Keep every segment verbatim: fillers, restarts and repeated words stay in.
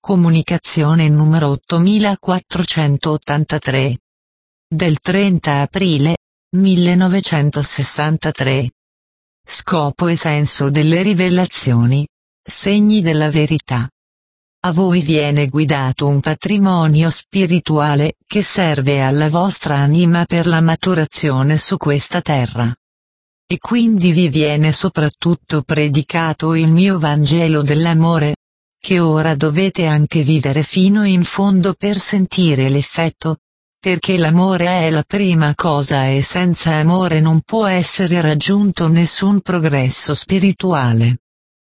Comunicazione numero ottomilaquattrocentottantatré. Del trenta aprile millenovecentosessantatré. Scopo e senso delle rivelazioni. Segni della verità. A voi viene guidato un patrimonio spirituale che serve alla vostra anima per la maturazione su questa terra. E quindi vi viene soprattutto predicato il mio Vangelo dell'amore, che ora dovete anche vivere fino in fondo per sentire l'effetto, perché l'amore è la prima cosa e senza amore non può essere raggiunto nessun progresso spirituale.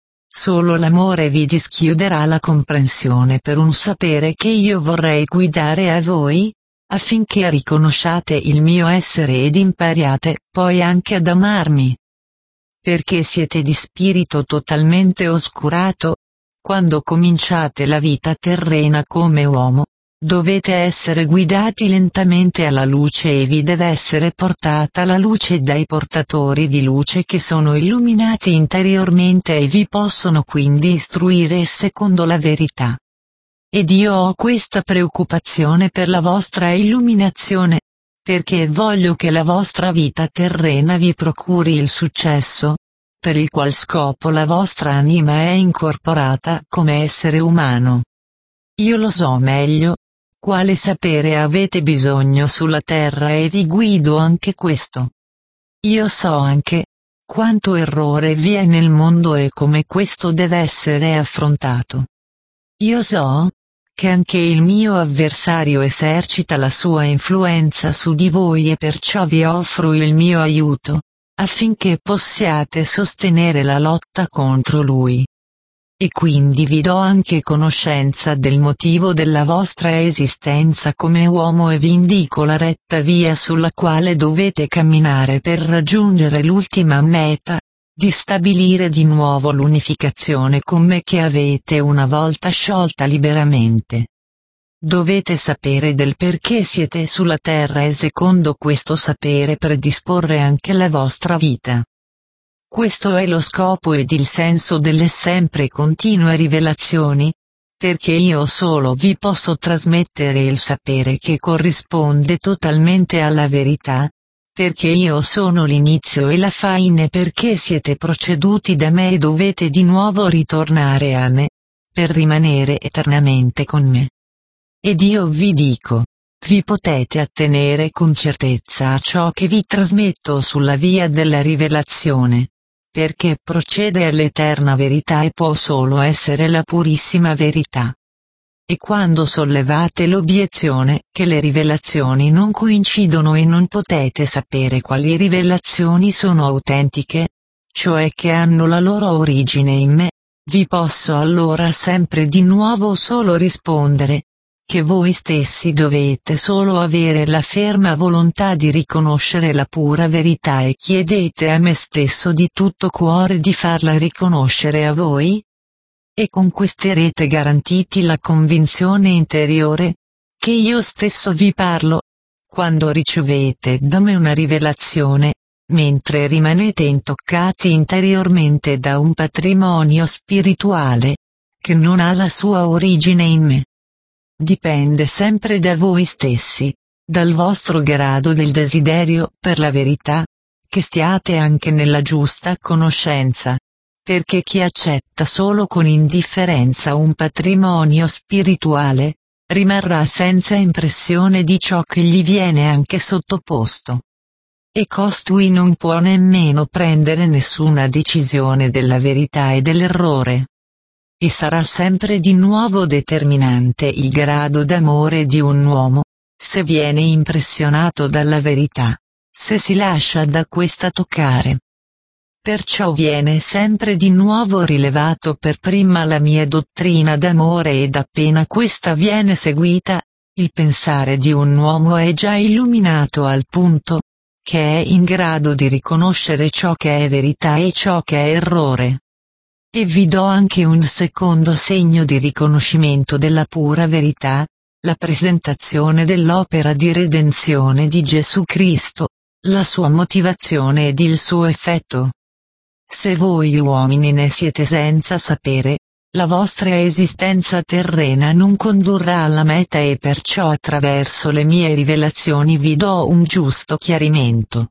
Solo l'amore vi dischiuderà la comprensione per un sapere che io vorrei guidare a voi, affinché riconosciate il mio essere ed impariate poi anche ad amarmi. Perché siete di spirito totalmente oscurato, quando cominciate la vita terrena come uomo, dovete essere guidati lentamente alla luce e vi deve essere portata la luce dai portatori di luce che sono illuminati interiormente e vi possono quindi istruire secondo la verità. Ed io ho questa preoccupazione per la vostra illuminazione, perché voglio che la vostra vita terrena vi procuri il successo, per il qual scopo la vostra anima è incorporata come essere umano. Io lo so meglio, quale sapere avete bisogno sulla terra e vi guido anche questo. Io so anche, quanto errore vi è nel mondo e come questo deve essere affrontato. Io so, che anche il mio avversario esercita la sua influenza su di voi e perciò vi offro il mio aiuto, affinché possiate sostenere la lotta contro lui. E quindi vi do anche conoscenza del motivo della vostra esistenza come uomo e vi indico la retta via sulla quale dovete camminare per raggiungere l'ultima meta, di stabilire di nuovo l'unificazione con me che avete una volta sciolta liberamente. Dovete sapere del perché siete sulla terra e secondo questo sapere predisporre anche la vostra vita. Questo è lo scopo ed il senso delle sempre continue rivelazioni, perché io solo vi posso trasmettere il sapere che corrisponde totalmente alla verità, perché io sono l'inizio e la fine perché siete proceduti da me e dovete di nuovo ritornare a me, per rimanere eternamente con me. Ed io vi dico, vi potete attenere con certezza a ciò che vi trasmetto sulla via della rivelazione, perché procede all'eterna verità e può solo essere la purissima verità. E quando sollevate l'obiezione che le rivelazioni non coincidono e non potete sapere quali rivelazioni sono autentiche, cioè che hanno la loro origine in me, vi posso allora sempre di nuovo solo rispondere, che voi stessi dovete solo avere la ferma volontà di riconoscere la pura verità e chiedete a me stesso di tutto cuore di farla riconoscere a voi? E conquisterete garantiti la convinzione interiore, che io stesso vi parlo, quando ricevete da me una rivelazione, mentre rimanete intoccati interiormente da un patrimonio spirituale, che non ha la sua origine in me. Dipende sempre da voi stessi, dal vostro grado del desiderio per la verità, che stiate anche nella giusta conoscenza, perché chi accetta solo con indifferenza un patrimonio spirituale, rimarrà senza impressione di ciò che gli viene anche sottoposto. E costui non può nemmeno prendere nessuna decisione della verità e dell'errore. E sarà sempre di nuovo determinante il grado d'amore di un uomo, se viene impressionato dalla verità, se si lascia da questa toccare. Perciò viene sempre di nuovo rilevato per prima la mia dottrina d'amore ed appena questa viene seguita, il pensare di un uomo è già illuminato al punto, che è in grado di riconoscere ciò che è verità e ciò che è errore. E vi do anche un secondo segno di riconoscimento della pura verità, la presentazione dell'opera di redenzione di Gesù Cristo, la sua motivazione ed il suo effetto. Se voi uomini ne siete senza sapere, la vostra esistenza terrena non condurrà alla meta e perciò attraverso le mie rivelazioni vi do un giusto chiarimento.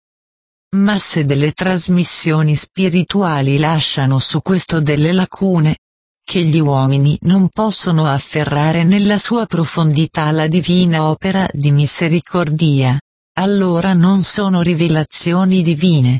Ma se delle trasmissioni spirituali lasciano su questo delle lacune, che gli uomini non possono afferrare nella sua profondità la divina opera di misericordia, allora non sono rivelazioni divine.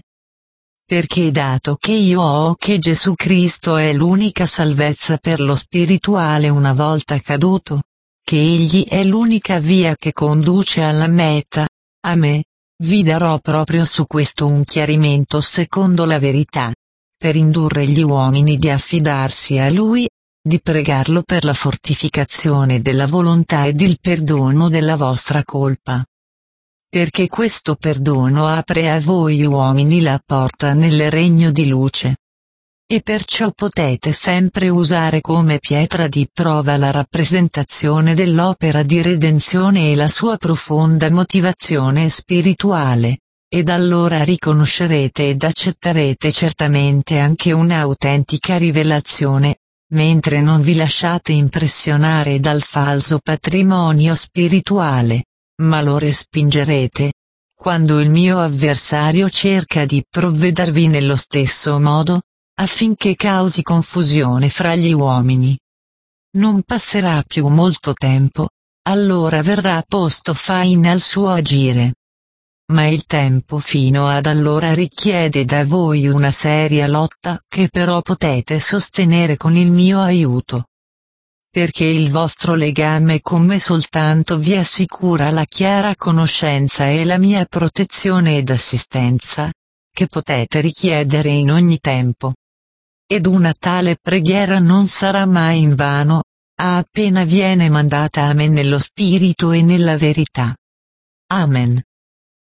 Perché dato che io ho che Gesù Cristo è l'unica salvezza per lo spirituale una volta caduto, che Egli è l'unica via che conduce alla meta, a me, vi darò proprio su questo un chiarimento secondo la verità, per indurre gli uomini di affidarsi a Lui, di pregarlo per la fortificazione della volontà ed il perdono della vostra colpa. Perché questo perdono apre a voi uomini la porta nel regno di luce. E perciò potete sempre usare come pietra di prova la rappresentazione dell'opera di redenzione e la sua profonda motivazione spirituale, ed allora riconoscerete ed accetterete certamente anche un'autentica rivelazione, mentre non vi lasciate impressionare dal falso patrimonio spirituale, ma lo respingerete, quando il mio avversario cerca di provvedervi nello stesso modo, affinché causi confusione fra gli uomini. Non passerà più molto tempo, allora verrà posto fine al suo agire. Ma il tempo fino ad allora richiede da voi una seria lotta che però potete sostenere con il mio aiuto. Perché il vostro legame con me soltanto vi assicura la chiara conoscenza e la mia protezione ed assistenza, che potete richiedere in ogni tempo. Ed una tale preghiera non sarà mai invano, appena viene mandata a me nello spirito e nella verità. Amen.